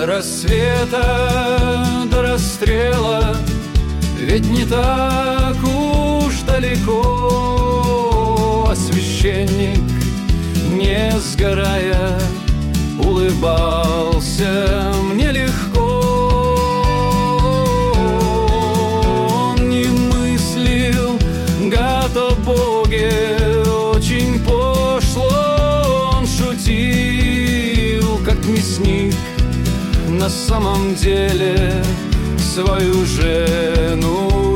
До рассвета, до расстрела, ведь не так уж далеко. А священник, не сгорая, улыбался мне легко. Он не мыслил, гад о Боге, очень пошло он шутил, как мясник. На самом деле свою жену